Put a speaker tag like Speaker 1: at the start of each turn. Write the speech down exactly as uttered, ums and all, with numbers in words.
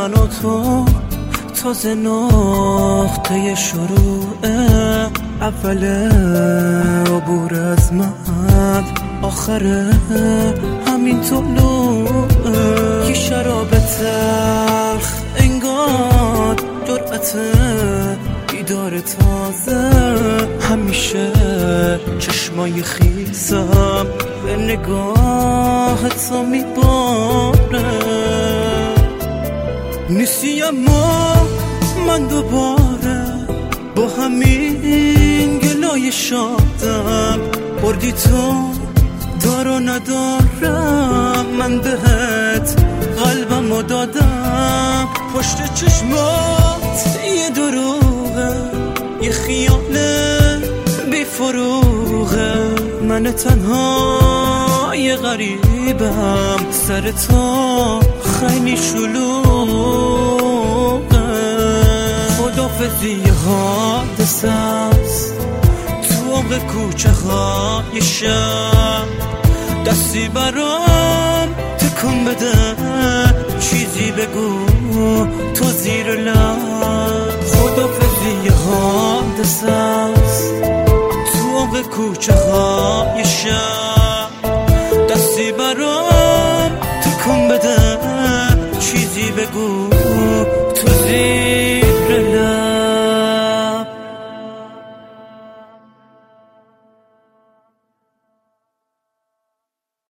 Speaker 1: من و تو تازه نقطه شروعه، اول عبور از من آخره همین طلوعه. یه شراب تلخ انگار جرأت بیدار تازه، همیشه چشمای خیسم به نگاه تو میباره. نیستی اما من دوباره با همین گلای شادم، بردی تو دارو ندارم، من بهت قلبمو دادم. پشت چشمات یه دروغه، یه خیاله بی فروغه، من تنها یه غریبم، سر تو خیلی شلوغه. خدافزی حادثه است تو عمق کوچه های شب، دستی برام تکون بده، چیزی بگو تو زیر لب. خدافزی حادثه است تو عمق کوچه های شب، دستی برام تکون بده، چیزی بگو